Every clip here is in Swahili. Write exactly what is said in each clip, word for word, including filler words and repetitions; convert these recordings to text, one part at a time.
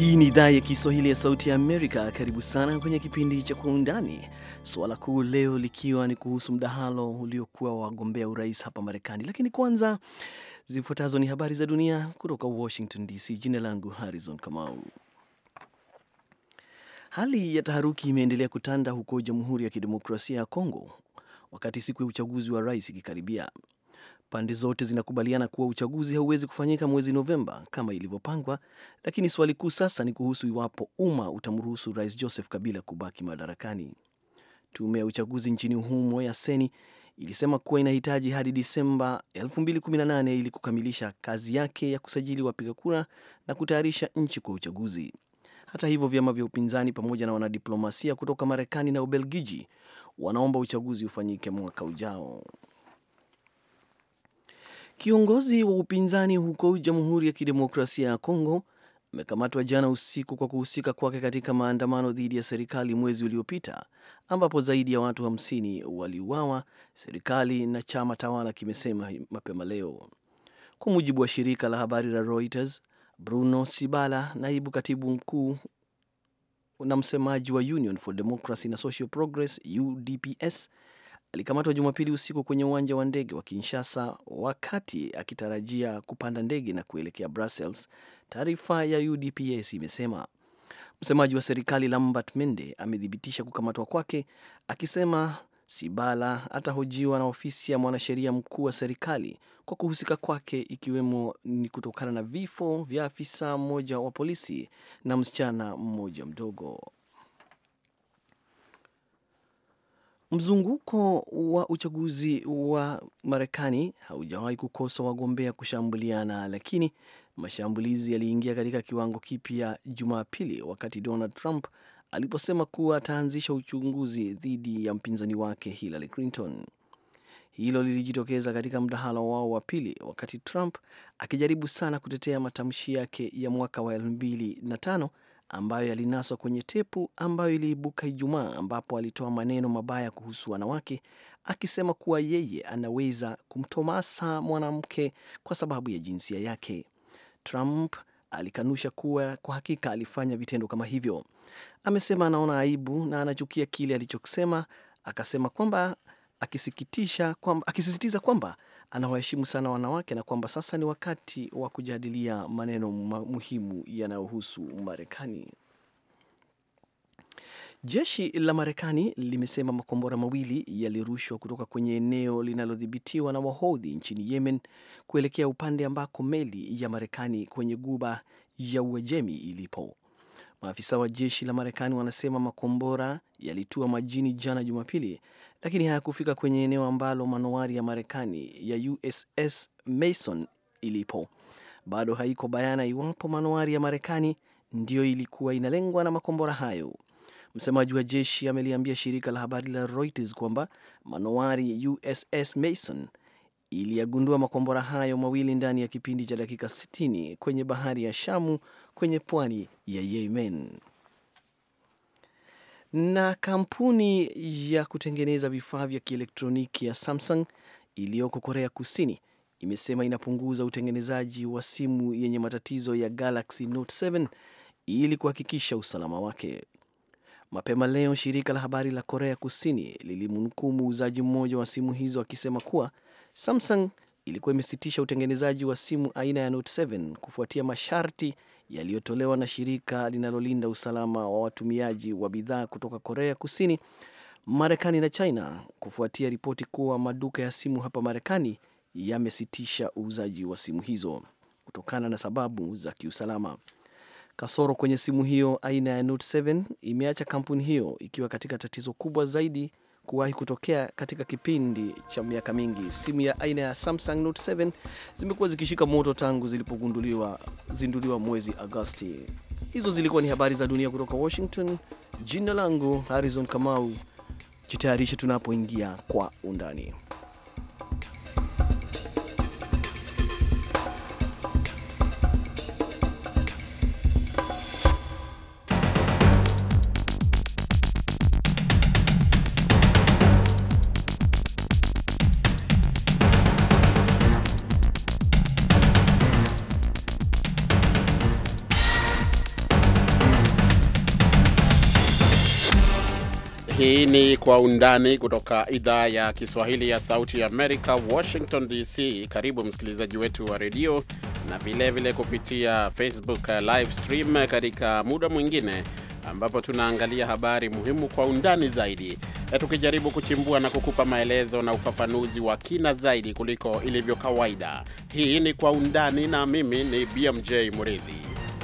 Hii ni idhaa ya Kiswahili ya Sauti ya Amerika. Karibu sana kwenye kipindi cha Kwa Undani, suala kuu leo likiwa ni kuhusu mdahalo uliokuwa wagombea urais hapa Marekani. Lakini kwanza, zifuatazo ni habari za dunia kutoka Washington D C. Jina langu Harrison Kamau. Hali ya taharuki imeendelea kutanda huko Jamhuri ya Kidemokrasia ya Kongo wakati siku ya uchaguzi wa rais ikikaribia. Pande zote zinakubaliana kuwa uchaguzi hauwezi kufanyika mwezi Novemba kama ilivyopangwa, lakini swali kuu sasa ni kuhusu iwapo umma utamruhusu Rais Joseph Kabila kubaki madarakani. Tume ya uchaguzi nchini humo ya Seni ilisema kuwa inahitaji hadi Disemba elfu mbili kumi na nane ili kukamilisha kazi yake ya kusajili wapiga kura na kutayarisha nchi kwa uchaguzi. Hata hivyo, vyama vya upinzani pamoja na wanadiplomasia kutoka Marekani na Ubelgiji wanaomba uchaguzi ufanyike mwaka ujao. Kiongozi wa upinzani huko Jamhuri ya Kidemokrasia ya Kongo amekamatwa jana usiku kwa kuhusika kwake katika maandamano dhidi ya serikali mwezi uliopita, ambapo zaidi ya watu hamsini waliuawa, serikali na chama tawala kimesema mapema leo. Kwa mujibu wa shirika la habari la Reuters, Bruno Sibala, naibu katibu mkuu na msemaji wa Union for Democracy and Social Progress U D P S, alikamatwa Jumapili usiku kwenye uwanja wa ndege wa Kinshasa wakati akitarajia kupanda ndege na kuelekea Brussels, taarifa ya U D P S imesema. Msemaji wa serikali Lambert Mende amethibitisha kukamatwa kwake, akisema Sibala atahojiwa na ofisi ya mwanasheria mkuu wa serikali kwa kuhusika kwake, ikiwemo ni kutokana na vifo vya afisa mmoja wa polisi na msichana mmoja mdogo. Mzunguko wa uchaguzi wa Marekani haujawahi kukosa wagombea kushambuliana, lakini mashambulizi yaliingia katika kiwango kipya Jumapili wakati Donald Trump aliposema kuwa ataanzisha uchunguzi dhidi ya mpinzani wake Hillary Clinton. Hilo lilijitokeza katika mdahalo wao wa pili, wakati Trump akijaribu sana kutetea matamshi yake ya mwaka wa elfu mbili na tano ambayo yalinaswa kwenye tepu ambayo iliibuka Ijumaa, ambapo alitoa maneno mabaya kuhusu wanawake, akisema kuwa yeye anaweza kumtomasa mwanamke kwa sababu ya jinsia yake. Trump alikanusha kuwa kwa hakika alifanya vitendo kama hivyo. Amesema anaona aibu na anachukia kile alichokisema, akasema kwamba akisikitisha kwamba akisisitiza kwamba anawaheshimu sana wanawake na kwamba sasa ni wakati wa kujadilia maneno muhimu yanayohusu Marekani. Jeshi la Marekani limesema makombora mawili yalirushwa kutoka kwenye eneo linalodhibitiwa na Wahodhi nchini Yemen kuelekea upande ambako meli ya Marekani kwenye Ghuba ya Uajemi ilipo. Maafisa wa jeshi la Marekani wanasema makombora yalitua majini jana Jumapili, lakini hayakufika kwenye eneo ambalo manowari ya Marekani ya U S S Mason ilipo. Bado haiko bayana iwapo manowari ya Marekani ndiyo ilikuwa inalengwa na makombora hayo. Msemaji wa jeshi ameliambia shirika la habari la Reuters kwamba manowari U S S Mason iliyagundua makombora hayo mawili ndani ya kipindi cha dakika sitini kwenye bahari ya Shamu kwenye pwani ya Yemen. Na kampuni ya kutengeneza vifaa vya kielektroniki ya Samsung iliyoko Korea Kusini imesema inapunguza utengenezaji wa simu yenye matatizo ya Galaxy Note saba ili kuhakikisha usalama wake. Mapema leo shirika la habari la Korea Kusini lilimnukuu muuzaji mmoja wa simu hizo akisema kuwa Samsung ilikuwa imesitisha utengenezaji wa simu aina ya Note saba kufuatia masharti yaliyotolewa na shirika linalolinda usalama wa watumiaji wa bidhaa kutoka Korea Kusini, Marekani na China, kufuatia ripoti kuwa maduka ya simu hapa Marekani yamesitisha uuzaji wa simu hizo kutokana na sababu za kiusalama. Kasoro kwenye simu hiyo aina ya Note saba imeacha kampuni hiyo ikiwa katika tatizo kubwa zaidi kuwahi kutokea katika kipindi cha miaka mingi. Simu ya aina ya Samsung Note saba zimekuwa zikishika moto tangu zilipogunduliwa zinduliwa mwezi Agosti. Hizo zilikuwa ni habari za dunia kutoka Washington. Jina langu Harrison Kamau. Jitayarishe tunapoingia kwa undani. Hii ni Kwa Undani kutoka idhaa ya Kiswahili ya Sauti ya Amerika, Washington D C. Karibu msikilizaji wetu wa redio na vile vile kupitia Facebook live stream katika muda mwingine ambapo tunaangalia habari muhimu kwa undani zaidi, tukijaribu kuchimbua na kukupa maelezo na ufafanuzi wa kina zaidi kuliko ilivyo kawaida. Hii ni Kwa Undani na mimi ni B M J Muridhi.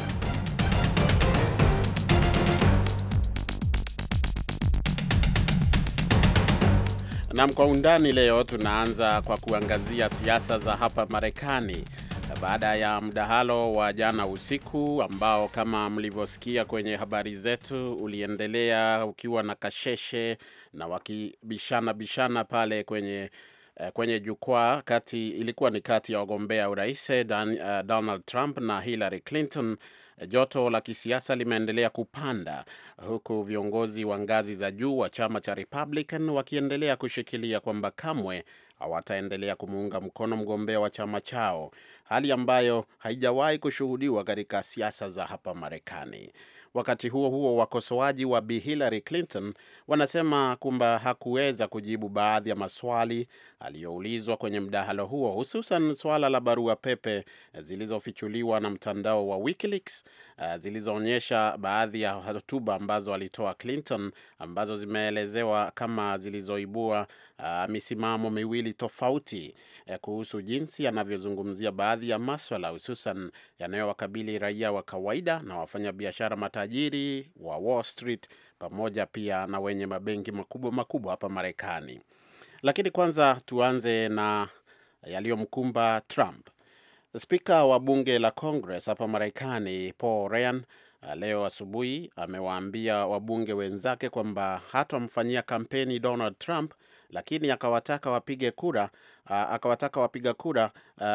Na Kwa Undani leo tunaanza kwa kuangazia siasa za hapa Marekani baada ya mdahalo wa jana usiku ambao kama mlivyosikia kwenye habari zetu uliendelea ukiwa na kasheshe na wakibishana bishana pale kwenye kwenye jukwaa. Kati ilikuwa ni kati ya wagombea urais Donald Trump na Hillary Clinton. Joto la kisiasa limeendelea kupanda huku viongozi wa ngazi za juu wa chama cha Republican wakiendelea kushikilia kwamba kamwe hawataendelea kumuunga mkono mgombea wa chama chao, hali ambayo haijawahi kushuhudiwa katika siasa za hapa Marekani. Wakati huo huo, wakosoaji wa Bi Hillary Clinton wanasema kwamba hakuweza kujibu baadhi ya maswali aliyoulizwa kwenye mdahalo huo, hususan swala la barua pepe zilizofichuliwa na mtandao wa WikiLeaks zilizoonyesha baadhi ya hotuba ambazo alitoa Clinton ambazo zimeelezewa kama zilizoibua uh, misimamo miwili tofauti uh, kuhusu jinsi anavyozungumzia baadhi ya masuala hususan yanayowakabili raia wa kawaida na wafanyabiashara matajiri wa Wall Street pamoja pia na wenye mabenki makubwa makubwa hapa Marekani. Lakini kwanza tuanze na yaliyomkumba Trump. Spika wa bunge la Congress hapa Marekani Paul Ryan leo asubuhi amewaambia wabunge wenzake kwamba hatamfanyia kampeni Donald Trump, lakini akawataka wapige kura uh, akawataka wapiga kura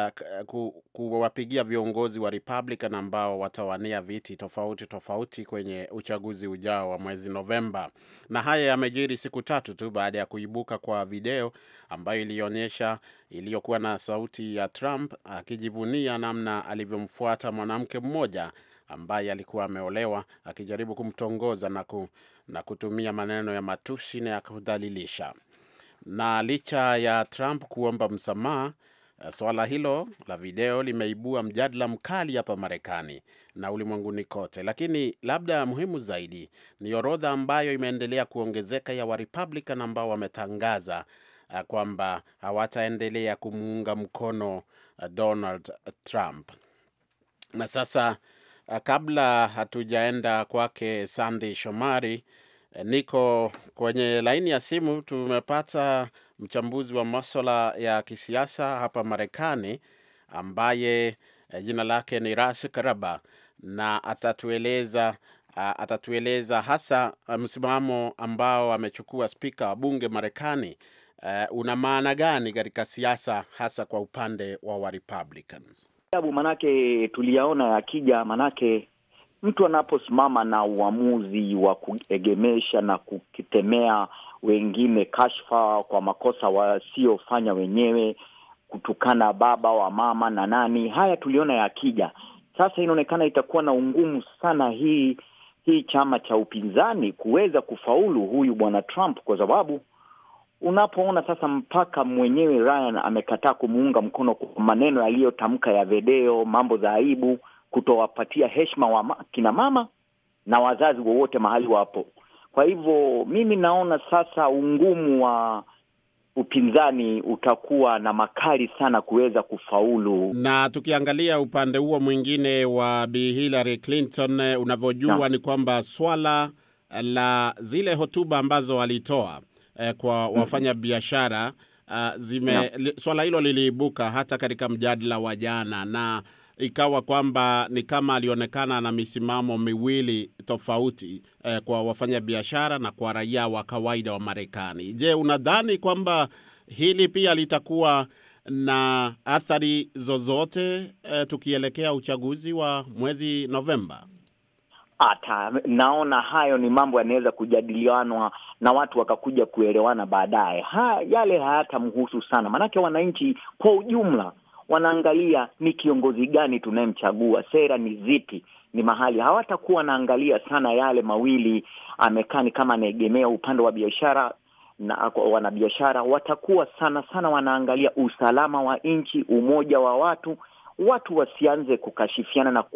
uh, kuwapigia viongozi wa Republican ambao watawania viti tofauti tofauti kwenye uchaguzi ujao wa mwezi Novemba. Na haya yamejiri siku tatu tu baada ya kuibuka kwa video ambayo ilionyesha iliyokuwa na sauti ya Trump akijivunia namna alivyomfuata mwanamke mmoja ambaye alikuwa ameolewa akijaribu kumtongoza na, ku, na kutumia maneno ya matusi na ya kudhalilisha. Na licha ya Trump kuomba msamaha, swala hilo la video limeibua mjadala mkali hapa Marekani na ulimwenguni kote. Lakini labda muhimu zaidi ni orodha ambayo imeendelea kuongezeka ya wa Republican ambao wametangaza uh, kwamba hawataendelea kumuunga mkono uh, Donald Trump. Na sasa uh, kabla hatujaenda kwake Sandy Shomari, niko kwenye laini ya simu. Tumepata mchambuzi wa masuala ya kisiasa hapa Marekani ambaye jina lake ni Ras Karaba, na atatueleza atatueleza hasa msimamo ambao amechukua spika wa bunge Marekani uh, una maana gani katika siasa hasa kwa upande wa wa Republican. Sababu manake tuliyaona yakija, manake mtu anaposimama na uamuzi wa kuegemesha na kukitemea wengine kashfa kwa makosa wasiofanya wenyewe, kutukana baba wa mama na nani, haya tuliona yakija. Sasa inaonekana itakuwa na ungumu sana hii hii chama cha upinzani kuweza kufaulu huyu bwana Trump, kwa sababu unapoona sasa mpaka mwenyewe Ryan amekataa kumuunga mkono kwa maneno aliyotamka ya video, mambo za aibu, kutowapatia heshima wa kina mama na wazazi wowote mahali wapo. Kwa hivyo mimi naona sasa ungumu wa upinzani utakuwa na makali sana kuweza kufaulu. Na tukiangalia upande huo mwingine wa Bi Hillary Clinton, unavyojua ni kwamba swala la zile hotuba ambazo alitoa eh, kwa wafanya biashara uh, zime li, swala hilo liliibuka hata katika mjadala wa jana, na ikawa kwamba ni kama alionekana na misimamo miwili tofauti eh, kwa wafanya biashara na kwa raia wa kawaida wa Marekani. Je, unadhani kwamba hili pia litakuwa na athari zozote eh, tukielekea uchaguzi wa mwezi Novemba? Ata naona hayo ni mambo yanaweza kujadilianwa na watu wakakuja kuelewana baadaye. Ha, yale hayatamhusu sana. Manake wananchi kwa ujumla wanaangalia ni kiongozi gani tunayemchagua, sera ni zipi, ni mahali. Hawatakuwa wanaangalia sana yale mawili, amekani kama anaegemea upande wa biashara na wanabiashara. Watakuwa sana sana wanaangalia usalama wa nchi, umoja wa watu, watu wasianze kukashifiana na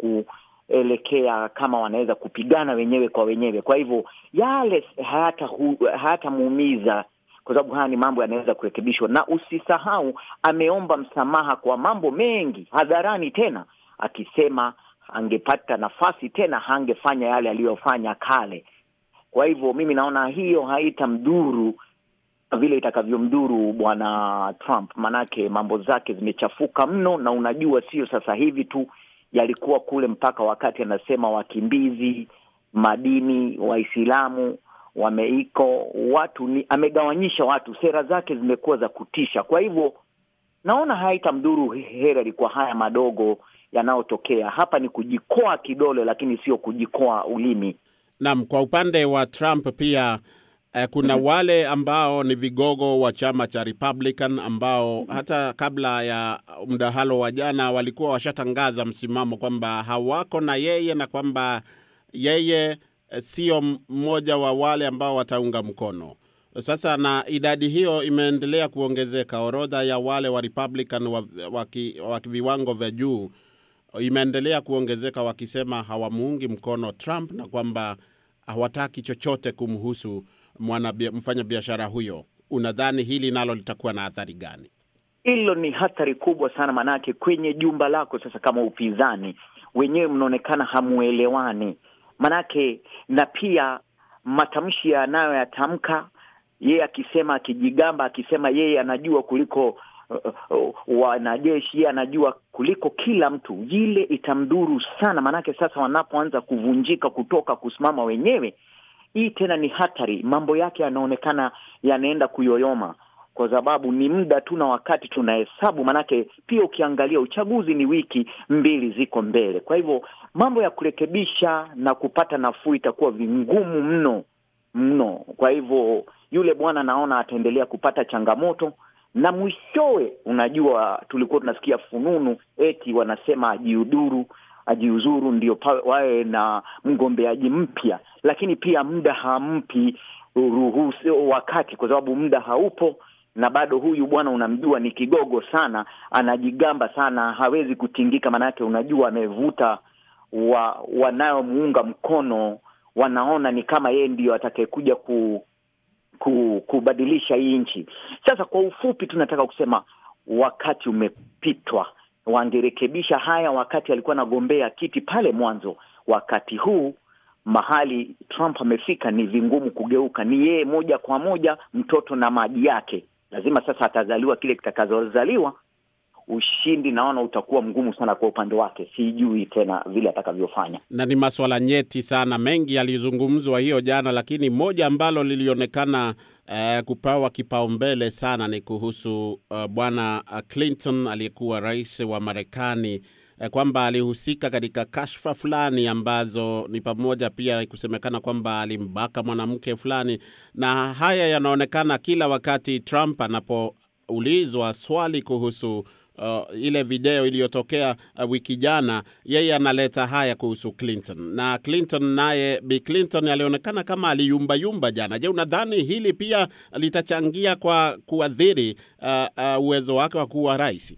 kuelekea kama wanaweza kupigana wenyewe kwa wenyewe. Kwa hivyo yale hayata hayatamuumiza, kwa sababu haya ni mambo yanaweza kurekebishwa. Na usisahau ameomba msamaha kwa mambo mengi hadharani, tena akisema angepata nafasi tena hangefanya yale aliyofanya kale. Kwa hivyo mimi naona hiyo haitamdhuru vile itakavyomdhuru bwana Trump, manake mambo zake zimechafuka mno. Na unajua sio sasa hivi tu, yalikuwa kule mpaka wakati anasema wakimbizi, madini, Waislamu wameiko watu ni, amegawanyisha watu. Sera zake zimekuwa za kutisha. Kwa hivyo naona haitamdhuru Hillary kwa haya madogo yanayotokea hapa. Ni kujikoa kidole, lakini sio kujikoa ulimi. Naam, kwa upande wa Trump pia eh, kuna mm-hmm. wale ambao ni vigogo wa chama cha Republican ambao mm-hmm. hata kabla ya mdahalo wa jana walikuwa washatangaza msimamo kwamba hawako na yeye na kwamba yeye eh, sio mmoja wa wale ambao wataunga mkono. Sasa na idadi hiyo imeendelea kuongezeka. Orodha ya wale wa Republican wa, wa, wa viwango vya juu imeendelea kuongezeka, wakisema hawamuungi mkono Trump na kwamba hawataki chochote kumhusu mwana mfanya biashara huyo. Unadhani hili nalo litakuwa na athari gani? Hilo ni hatari kubwa sana, manake kwenye jumba lako sasa kama upinzani wenyewe mnaonekana hamuelewani. Manake na pia matamshi yanayo yatamka yeye, akisema akijigamba, akisema yeye anajua kuliko Uh, uh, wanajeshi, yeye anajua kuliko kila mtu, ile itamdhuru sana. Manake sasa wanapoanza kuvunjika kutoka kusimama wenyewe, hii tena ni hatari. Mambo yake yanaonekana yanaenda kuyoyoma, kwa sababu ni muda tu na wakati tunahesabu. Manake pia ukiangalia uchaguzi ni wiki mbili ziko mbele. Kwa hivyo mambo ya kurekebisha na kupata nafuu itakuwa vingumu mno mno. Kwa hivyo yule bwana naona ataendelea kupata changamoto. Na mwishowe, unajua tulikuwa tunasikia fununu eti wanasema ajiuduru, ajiuzuru ndio wawe na mgombeaji mpya, lakini pia muda hampi ruhusu wakati, kwa sababu muda haupo. Na bado huyu bwana unamjua ni kigogo sana, anajigamba sana, hawezi kutingika. Manake unajua amevuta wa, wanaomuunga mkono, wanaona ni kama yeye ndio atakayekuja ku kubadilisha hii nchi. Sasa kwa ufupi tunataka kusema wakati umepitwa. Wangerekebisha haya wakati alikuwa anagombea kiti pale mwanzo. Wakati huu mahali Trump amefika ni vingumu kugeuka. Ni yeye moja kwa moja, mtoto na maji yake. Lazima sasa atazaliwa kile kitakazozaliwa. Ushindi naona utakuwa mgumu sana kwa upande wake. Sijui tena vile atakavyofanya. Na ni masuala nyeti sana, mengi yalizungumzwa hiyo jana, lakini moja ambalo lilionekana eh, kupawa kipaumbele sana ni kuhusu uh, bwana Clinton aliyekuwa rais wa Marekani, eh, kwamba alihusika katika kashfa fulani ambazo ni pamoja pia kusemekana kwamba alimbaka mwanamke fulani. Na haya yanaonekana kila wakati Trump anapoulizwa swali kuhusu Uh, ile video iliyotokea uh, wiki jana, yeye analeta haya kuhusu Clinton. Na Clinton naye, Bi Clinton alionekana kama aliyumba yumba jana. Je, unadhani hili pia litachangia kwa kuadhiri uh, uh, uwezo wake wa kuwa rais?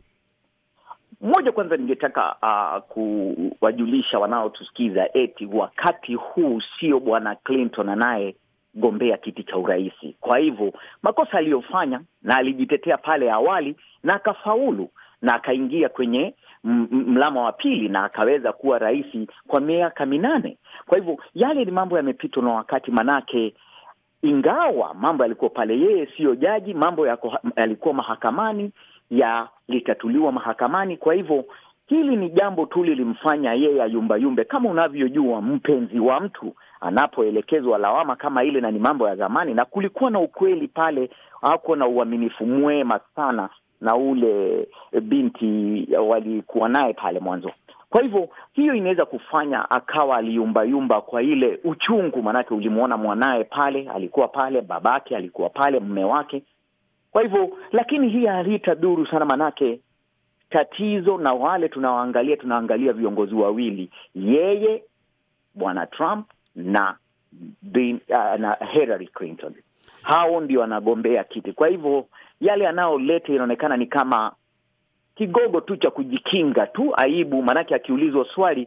Moja, kwanza ningetaka uh, kuwajulisha wanaotusikiza eti wakati huu sio bwana Clinton anaye gombea kiti cha urais. Kwa hivyo makosa aliyofanya, na alijitetea pale awali na akafaulu na akaingia kwenye mlama wa pili na akaweza kuwa rais kwa miaka minane. Kwa hivyo yale ni mambo yamepitwa na wakati, manake ingawa mambo yalikuwa pale, yeye sio jaji, mambo yako yalikuwa mahakamani, ya litatuliwa mahakamani. Kwa hivyo hili ni jambo tu lilimfanya yeye ayumba yumbe. Kama unavyojua, mpenzi wa mtu anapoelekezwa lawama kama ile, na ni mambo ya zamani, na kulikuwa na ukweli pale, hako na uaminifu mwema sana na ule binti walikuwa naye pale mwanzo. Kwa hivyo hiyo inaweza kufanya akawa aliyumba yumba kwa ile uchungu, manake ulimuona mwanae pale, alikuwa pale, babake alikuwa pale, mume wake. Kwa hivyo lakini hii halitadhuru sana, manake tatizo na wale tunawaangalia, tunaangalia viongozi wawili, yeye bwana Trump na, bin, uh, na Hillary Clinton. Hao ndio wanagombea kiti. Kwa hivyo yale anaoleta inaonekana ni kama kigogo tu cha kujikinga tu aibu, manake akiulizwa swali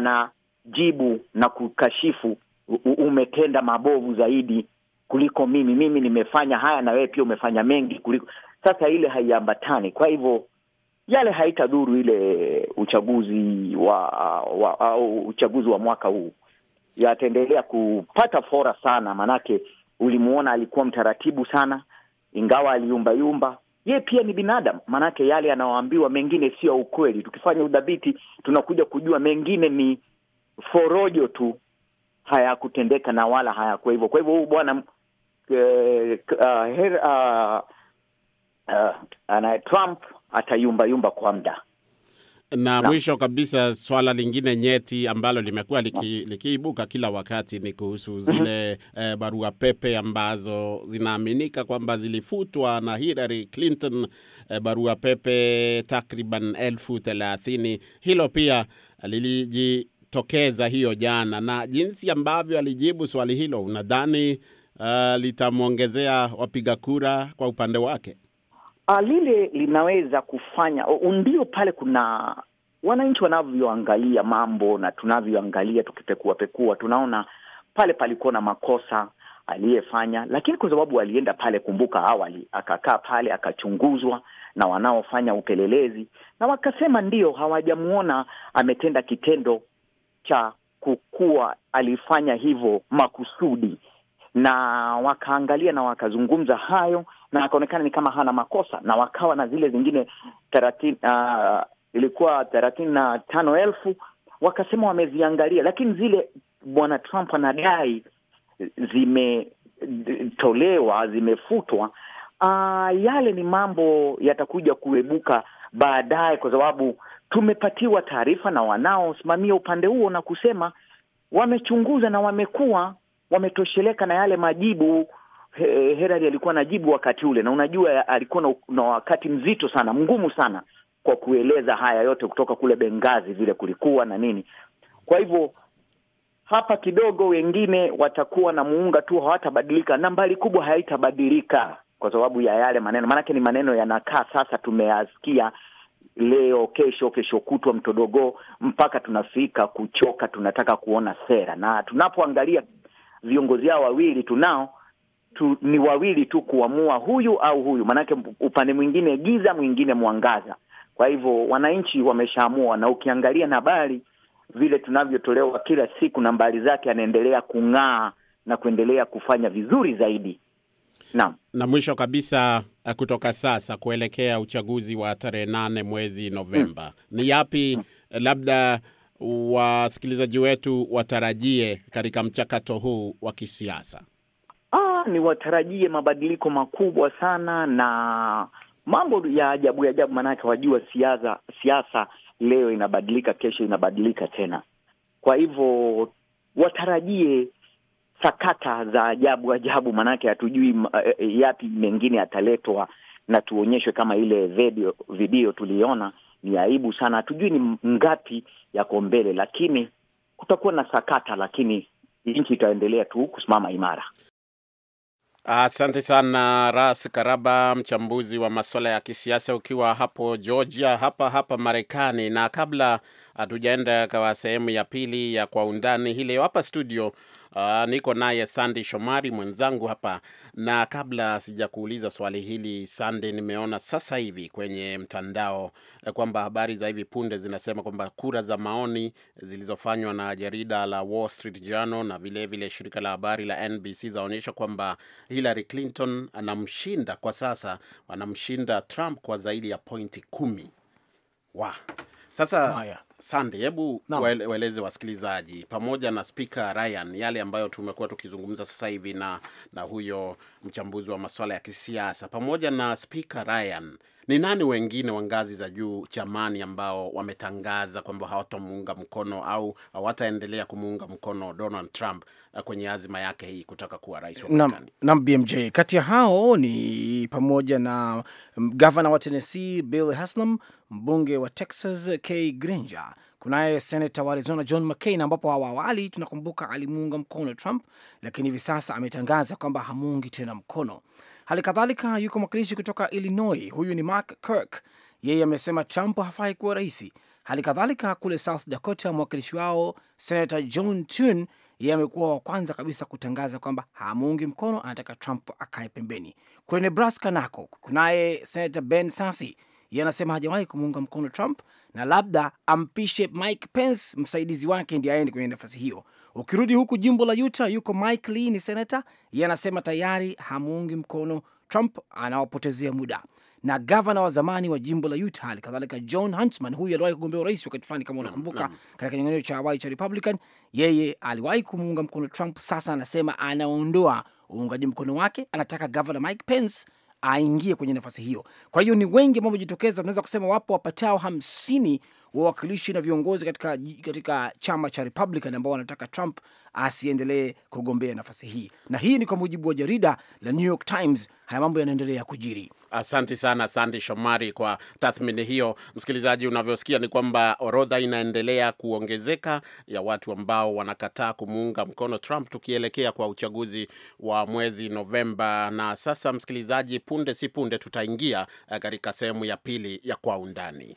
anajibu na kukashifu, umetenda mabovu zaidi kuliko mimi, mimi nimefanya haya na wewe pia umefanya mengi kuliko. Sasa ile haiambatani. Kwa hivyo yale haitadhuru ile uchaguzi wa, wa au uchaguzi wa mwaka huu. Yataendelea kupata fora sana, manake ulimuona alikuwa mtaratibu sana, ingawa aliumba yumba. Ye pia ni binadamu, manake yale anaoambiwa mengine sio ukweli. Tukifanya udhabiti tunakuja kujua mengine ni forojo tu, hayakutendeka na wala hayakuwa hivyo. Kwa hivyo huyu bwana uh, uh, uh, uh, ana Trump atayumba yumba kwa muda. Na mwisho kabisa, swala lingine nyeti ambalo limekuwa liki, likiibuka kila wakati ni kuhusu zile eh, barua pepe ambazo zinaaminika kwamba zilifutwa na Hillary Clinton, eh, barua pepe takriban elfu thelathini. Hilo pia lilijitokeza hiyo jana, na jinsi ambavyo alijibu swali hilo, unadhani uh, litamwongezea wapiga kura kwa upande wake? Lile linaweza kufanya, ndio pale kuna wananchi wanavyoangalia mambo na tunavyoangalia tukipekua pekua, tunaona pale palikuwa na makosa aliyefanya, lakini kwa sababu alienda pale, kumbuka awali akakaa pale akachunguzwa na wanaofanya upelelezi, na wakasema ndio hawajamuona ametenda kitendo cha kukua alifanya hivyo makusudi, na wakaangalia na wakazungumza hayo, na akaonekana ni kama hana makosa, na wakawa na zile zingine thelathini, uh, ilikuwa thelathini na tano elfu, wakasema wameziangalia, lakini zile bwana Trump anadai zimetolewa, zimefutwa. Uh, yale ni mambo yatakuja kuebuka baadaye, kwa sababu tumepatiwa taarifa na wanaosimamia upande huo na kusema wamechunguza na wamekuwa wametosheleka na yale majibu. Hillary alikuwa anajibu wakati ule, na unajua alikuwa na, na wakati mzito sana, mgumu sana kwa kueleza haya yote kutoka kule Benghazi vile kulikuwa na nini. Kwa hivyo hapa kidogo wengine watakuwa na muunga tu, hawatabadilika. Nambari kubwa haitabadilika kwa sababu ya yale maneno, maana ni maneno yanakaa sasa, tumeyasikia leo, kesho, kesho kutwa mtodogo, mpaka tunafika kuchoka, tunataka kuona sera. Na tunapoangalia viongozi hao wawili tunao tu, ni wawili tu kuamua huyu au huyu, manake upande mwingine giza, mwingine mwangaza. Kwa hivyo wananchi wameshaamua, na ukiangalia na habari vile tunavyotolewa kila siku, nambari zake anaendelea kung'aa na kuendelea kufanya vizuri zaidi. Naam. Na mwisho kabisa, kutoka sasa kuelekea uchaguzi wa tarehe nane mwezi Novemba, mm. ni yapi mm. labda wasikilizaji wetu watarajie katika mchakato huu wa kisiasa? Ah, ni watarajie mabadiliko makubwa sana na mambo ya ajabu ya ajabu, manake wajua siasa siasa leo inabadilika, kesho inabadilika tena. Kwa hivyo watarajie sakata za ajabu ajabu, manake hatujui yapi mengine yataletwa na tuonyeshwe kama ile video video tuliona. Ni aibu sana, hatujui ni ngapi yako mbele, lakini kutakuwa na sakata, lakini nchi itaendelea tu kusimama imara. Asante sana Ras Karaba, mchambuzi wa masuala ya kisiasa, ukiwa hapo Georgia, hapa hapa Marekani. Na kabla hatujaenda kwa sehemu ya pili ya Kwa Undani hii leo hapa studio, uh, niko naye Sandy Shomari mwenzangu hapa. Na kabla sijakuuliza swali hili Sandy, nimeona sasa hivi kwenye mtandao eh, kwamba habari za hivi punde zinasema kwamba kura za maoni zilizofanywa na jarida la Wall Street Journal na vile vile shirika la habari la N B C zaonyesha kwamba Hillary Clinton anamshinda kwa sasa, anamshinda Trump kwa zaidi ya pointi kumi. Wow. Sasa Sande, hebu Naam. waeleze wasikilizaji pamoja na Speaker Ryan yale ambayo tumekuwa tukizungumza sasa hivi na, na huyo mchambuzi wa masuala ya kisiasa pamoja na Speaker Ryan, ni nani wengine wa ngazi za juu chamani ambao wametangaza kwamba hawatamuunga mkono au hawataendelea kumuunga mkono Donald Trump kwenye azima yake hii kutaka kuwa rais wa Marekani? Na B M J, kati ya hao ni pamoja na governor wa Tennessee Bill Haslam, mbunge wa Texas Kay Granger, kunaye senator wa Arizona John McCain, ambapo hawa awali tunakumbuka alimuunga mkono Trump, lakini hivi sasa ametangaza kwamba hamuungi tena mkono. Hali kadhalika yuko mwakilishi kutoka Illinois, huyu ni Mark Kirk, yeye amesema Trump hafai kuwa rais. Hali kadhalika kule South Dakota, mwakilishi wao Senator John Thune, yeye amekuwa wa kwanza kabisa kutangaza kwamba hamuungi mkono, anataka Trump akae pembeni. Kule Nebraska nako kunaye Senator Ben Sasse, yeye anasema hajawahi kumuunga mkono Trump na labda ampishe Mike Pence, msaidizi wake, ndiye aende kwenye nafasi hiyo. Ukirudi huku jimbo la Utah, yuko Mike Lee, ni senator, yeye anasema tayari hamuungi mkono Trump, anawapotezea muda. Na governor wa zamani wa jimbo la Utah, hali kadhalika John Huntsman, huyu aliwahi kugombea urais wakati fulani kama unakumbuka, katika kinyang'anyiro cha awali cha Republican, yeye aliwahi kumuunga mkono Trump, sasa anasema anaondoa uungaji mkono wake, anataka governor Mike Pence aingie kwenye nafasi hiyo. Kwa hiyo ni wengi ambao wamejitokeza, tunaweza kusema wapo wapatao hamsini wawakilishi na viongozi katika, katika chama cha Republican ambao wanataka Trump asiendelee kugombea nafasi hii. Na hii ni kwa mujibu wa jarida la New York Times. Haya mambo yanaendelea kujiri. Asante sana Sandy Shomari kwa tathmini hiyo. Msikilizaji, unavyosikia ni kwamba orodha inaendelea kuongezeka ya watu ambao wanakataa kumuunga mkono Trump tukielekea kwa uchaguzi wa mwezi Novemba. Na sasa msikilizaji, punde si punde tutaingia katika sehemu ya pili ya Kwa Undani.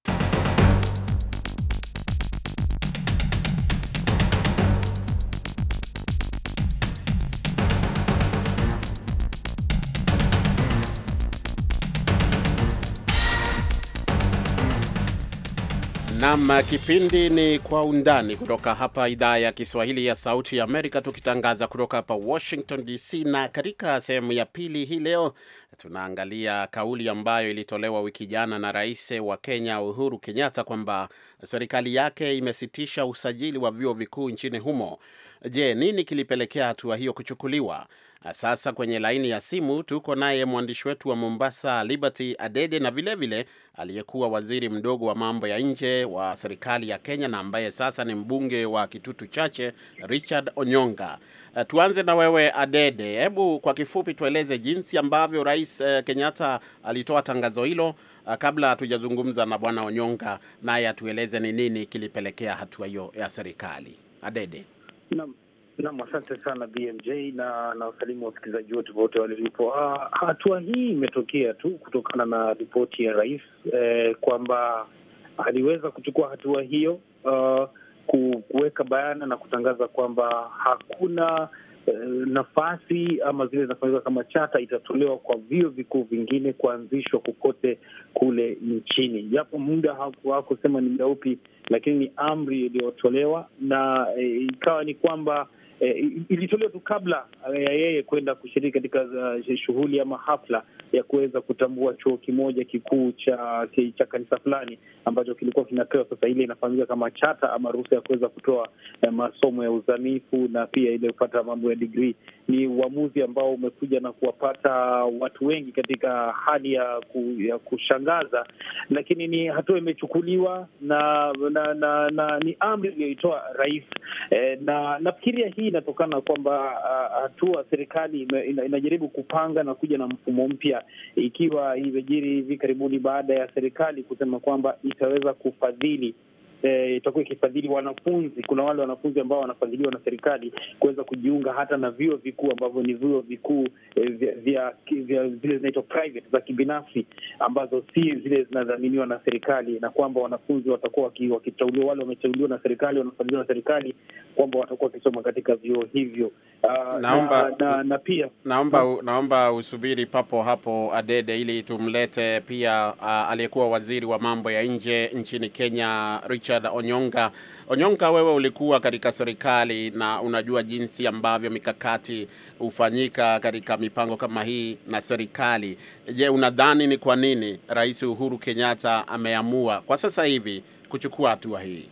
Naam, kipindi ni Kwa Undani kutoka hapa idhaa ya Kiswahili ya Sauti ya Amerika, tukitangaza kutoka hapa Washington D C. Na katika sehemu ya pili hii leo tunaangalia kauli ambayo ilitolewa wiki jana na Rais wa Kenya Uhuru Kenyatta kwamba serikali yake imesitisha usajili wa vyuo vikuu nchini humo. Je, nini kilipelekea hatua hiyo kuchukuliwa? Sasa kwenye laini ya simu tuko naye mwandishi wetu wa Mombasa Liberty Adede, na vile vile aliyekuwa waziri mdogo wa mambo ya nje wa serikali ya Kenya na ambaye sasa ni mbunge wa Kitutu Chache, Richard Onyonga. Tuanze na wewe Adede, hebu kwa kifupi tueleze jinsi ambavyo Rais Kenyatta alitoa tangazo hilo, kabla hatujazungumza na bwana Onyonga naye atueleze ni nini kilipelekea hatua hiyo ya serikali. Adede. Naam. Naam, asante sana B M J na na wasalimu wasikilizaji wote wote walipo. Ah, hatua hii imetokea tu kutokana na ripoti ya rais eh, kwamba aliweza kuchukua hatua hiyo, uh, kuweka bayana na kutangaza kwamba hakuna eh, nafasi ama zile zinafanyika kama chata itatolewa kwa vyuo vikuu vingine kuanzishwa kokote kule nchini. Japo muda hakusema ni muda upi, lakini ni amri iliyotolewa na eh, ikawa ni kwamba Eh, ilitolewa tu kabla ya yeye kwenda kushiriki katika uh, shughuli ama hafla ya kuweza kutambua chuo kimoja kikuu cha cha kanisa fulani ambacho kilikuwa kinapewa sasa ile inafahamika kama chata ama ruhusa ya kuweza kutoa eh, masomo ya uzamifu na pia ile kupata mambo ya degree. Ni uamuzi ambao umekuja na kuwapata watu wengi katika hali ya, ku, ya kushangaza, lakini ni hatua imechukuliwa na na, na, na ni amri iliyoitoa rais eh, na nafikiria hii inatokana kwamba uh, hatua serikali ina, inajaribu kupanga na kuja na mfumo mpya, ikiwa imejiri hivi karibuni baada ya serikali kusema kwamba itaweza kufadhili eh, itakuwa ikifadhili wanafunzi. Kuna wale wanafunzi ambao wanafadhiliwa na serikali kuweza kujiunga hata na vyuo vikuu ambavyo ni vyuo vikuu eh, vya vya zile zinaitwa private za kibinafsi ambazo si zile zinadhaminiwa na serikali, na kwamba wanafunzi watakuwa wakiteuliwa, wale wameteuliwa na serikali, wanafadhiliwa na serikali, kwamba watakuwa wakisoma katika vyuo hivyo. Uh, naomba na, na, na pia naomba na, naomba usubiri papo hapo Adede, ili tumlete pia uh, aliyekuwa waziri wa mambo ya nje nchini Kenya Richard Onyonga. Onyonga, wewe ulikuwa katika serikali na unajua jinsi ambavyo mikakati hufanyika katika mipango kama hii na serikali. Je, unadhani ni kwa nini Rais Uhuru Kenyatta ameamua kwa sasa hivi kuchukua hatua hii?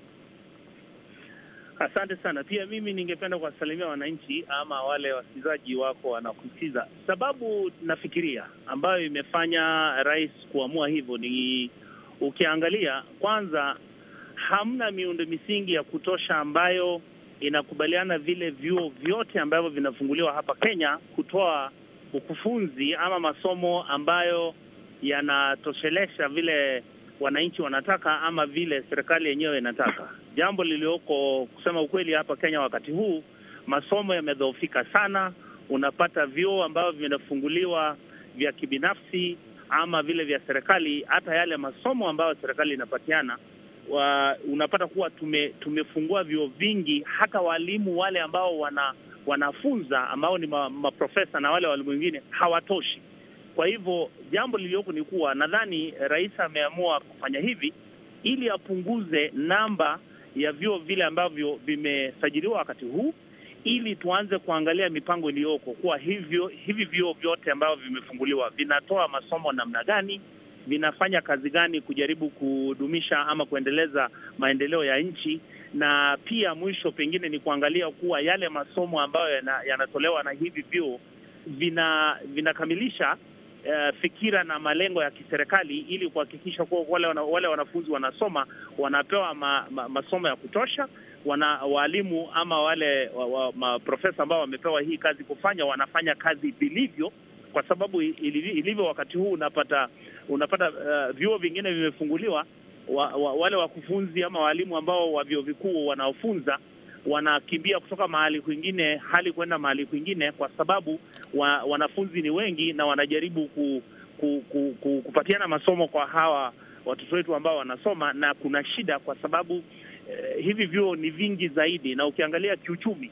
Asante sana. Pia mimi ningependa kuwasalimia wananchi ama wale wasikilizaji wako wanakusikiza. Sababu nafikiria ambayo imefanya rais kuamua hivyo ni, ukiangalia kwanza, hamna miundo misingi ya kutosha ambayo inakubaliana vile vyuo vyote ambavyo vinafunguliwa hapa Kenya kutoa ukufunzi ama masomo ambayo yanatoshelesha vile wananchi wanataka ama vile serikali yenyewe inataka. Jambo lilioko kusema ukweli hapa Kenya wakati huu, masomo yamedhoofika sana. Unapata vyuo ambavyo vinafunguliwa vya kibinafsi ama vile vya serikali, hata yale masomo ambayo serikali inapatiana, wa, unapata kuwa tume, tumefungua vyuo vingi, hata walimu wale ambao wana wanafunza ambao ni maprofesa ma na wale walimu wengine hawatoshi. Kwa hivyo jambo lilioko ni kuwa nadhani rais ameamua kufanya hivi ili apunguze namba ya vyuo vile ambavyo vimesajiliwa wakati huu, ili tuanze kuangalia mipango iliyoko kuwa hivyo hivi vyuo vyote ambavyo vimefunguliwa vinatoa masomo namna gani, vinafanya kazi gani kujaribu kudumisha ama kuendeleza maendeleo ya nchi, na pia mwisho pengine ni kuangalia kuwa yale masomo ambayo yanatolewa na hivi vyuo vina vinakamilisha Uh, fikira na malengo ya kiserikali, ili kuhakikisha kuwa wale, wana, wale wanafunzi wanasoma wanapewa ma, ma, masomo ya kutosha, wana walimu ama wale wa, wa, maprofesa ambao wamepewa hii kazi kufanya wanafanya kazi vilivyo, kwa sababu ilivyo wakati huu unapata unapata uh, vyuo vingine vimefunguliwa, wa, wa, wale wakufunzi ama walimu ambao wa vyuo vikuu wanaofunza wanakimbia kutoka mahali kwingine hali kwenda mahali kwingine, kwa sababu wa, wanafunzi ni wengi na wanajaribu ku, ku, ku, ku, kupatiana masomo kwa hawa watoto wetu ambao wanasoma, na kuna shida kwa sababu eh, hivi vyuo ni vingi zaidi, na ukiangalia kiuchumi,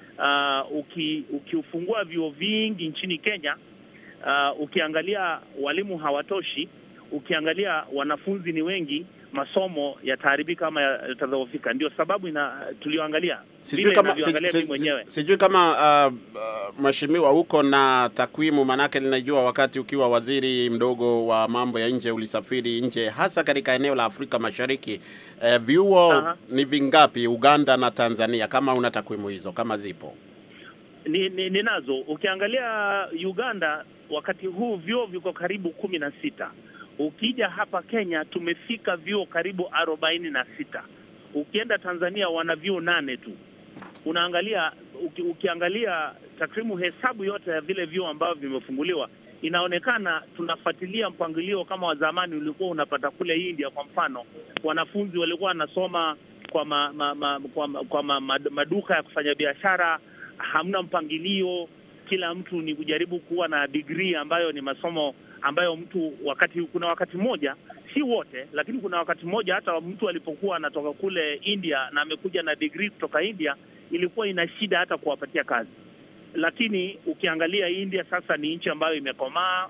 uh, uki, ukiufungua vyuo vingi nchini Kenya, uh, ukiangalia walimu hawatoshi, ukiangalia wanafunzi ni wengi, masomo yataharibika ama yatadhoofika. Ndio sababu ina tulioangalia sijui kama si, si, mwenyewe sijui kama uh, uh, mheshimiwa huko na takwimu, manake ninajua wakati ukiwa waziri mdogo wa mambo ya nje ulisafiri nje, hasa katika eneo la Afrika Mashariki. Uh, vyuo uh-huh. ni vingapi Uganda na Tanzania, kama una takwimu hizo kama zipo? Ni, ni, ninazo. Ukiangalia Uganda wakati huu vyuo viko karibu kumi na sita. Ukija hapa Kenya tumefika vyuo karibu arobaini na sita. Ukienda Tanzania wana vyuo nane tu. Unaangalia uki, ukiangalia takrimu hesabu yote ya vile vyuo ambavyo vimefunguliwa, inaonekana tunafuatilia mpangilio kama wa zamani ulikuwa unapata kule India. Kwa mfano, wanafunzi walikuwa wanasoma kwa ma, ma, ma, kwa, ma, kwa ma, maduka ya kufanya biashara, hamna mpangilio, kila mtu ni kujaribu kuwa na degree ambayo ni masomo ambayo mtu wakati kuna wakati mmoja, si wote, lakini kuna wakati mmoja hata mtu alipokuwa anatoka kule India na amekuja na degree kutoka India, ilikuwa ina shida hata kuwapatia kazi. Lakini ukiangalia India sasa ni nchi ambayo imekomaa,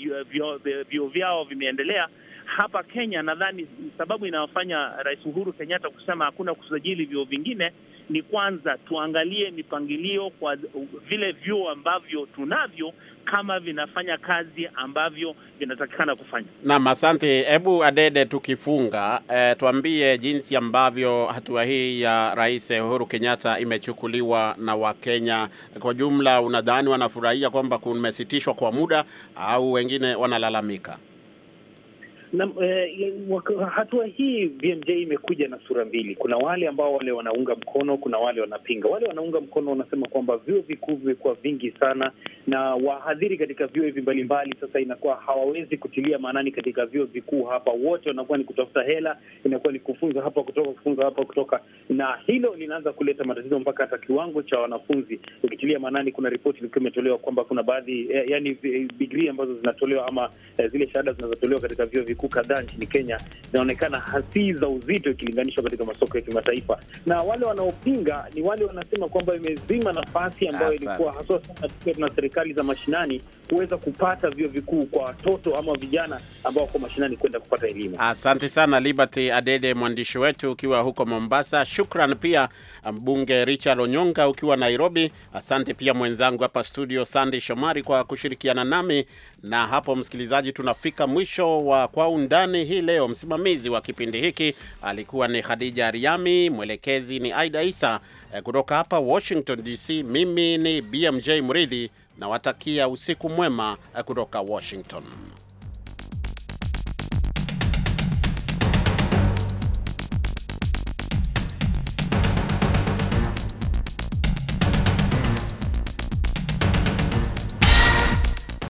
vyuo vyao vimeendelea. Hapa Kenya nadhani sababu inawafanya Rais Uhuru Kenyatta kusema hakuna kusajili vyuo vingine ni kwanza tuangalie mipangilio kwa vile vyuo ambavyo tunavyo kama vinafanya kazi ambavyo vinatakikana kufanya. Naam, asante. Hebu Adede, tukifunga eh, tuambie jinsi ambavyo hatua hii ya Rais Uhuru Kenyatta imechukuliwa na Wakenya kwa jumla. Unadhani wanafurahia kwamba kumesitishwa kwa muda au wengine wanalalamika? Na eh, hatua hii B M J imekuja na sura mbili. Kuna wale ambao wale wanaunga mkono, kuna wale wanapinga. Wale wanaunga mkono wanasema kwamba vyuo vikuu vimekuwa vingi sana na wahadhiri katika vyuo hivi mbalimbali sasa inakuwa hawawezi kutilia maanani katika vyuo vikuu hapa. Wote wanakuwa ni kutafuta hela, inakuwa ni kufunza hapa kutoka kufunza hapa kutoka, na hilo linaanza kuleta matatizo mpaka hata kiwango cha wanafunzi. Ukitilia maanani, kuna ripoti ilikuwa imetolewa kwamba kuna baadhi eh, yani degree ambazo zinatolewa ama eh, zile shahada zinazotolewa katika vyuo vikuu kadhaa nchini Kenya zinaonekana hasi za uzito ikilinganishwa katika masoko ya kimataifa. Na wale wanaopinga ni wale wanasema kwamba imezima nafasi ambayo ilikuwa haswa sana na serikali za mashinani kuweza kupata vyuo vikuu kwa watoto ama vijana ambao wako mashinani kwenda kupata elimu. Asante sana Liberty Adede, mwandishi wetu ukiwa huko Mombasa. Shukran pia mbunge Richard Onyonga ukiwa Nairobi. Asante pia mwenzangu hapa studio Sandy Shomari kwa kushirikiana nami. Na hapo msikilizaji, tunafika mwisho wa Kwa Undani hii leo. Msimamizi wa kipindi hiki alikuwa ni Khadija Riami, mwelekezi ni Aida Isa. Kutoka hapa Washington D C, mimi ni B M J Mridhi na watakia usiku mwema kutoka Washington.